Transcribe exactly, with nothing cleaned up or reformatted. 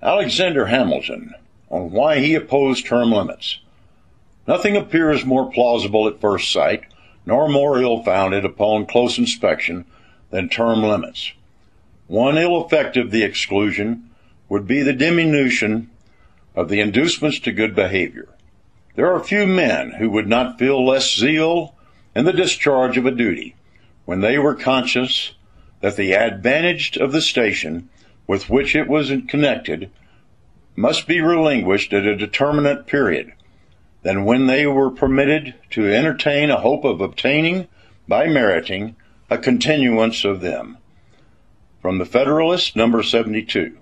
Alexander Hamilton, on why he opposed term limits. Nothing appears more plausible at first sight, nor more ill-founded upon close inspection, than term limits. One ill effect of the exclusion would be the diminution of the inducements to good behavior. There are few men who would not feel less zeal in the discharge of a duty when they were conscious that the advantage of the station with which it was connected must be relinquished at a determinate period, than when they were permitted to entertain a hope of obtaining, by meriting, a continuance of them. From the Federalist, number seventy-two.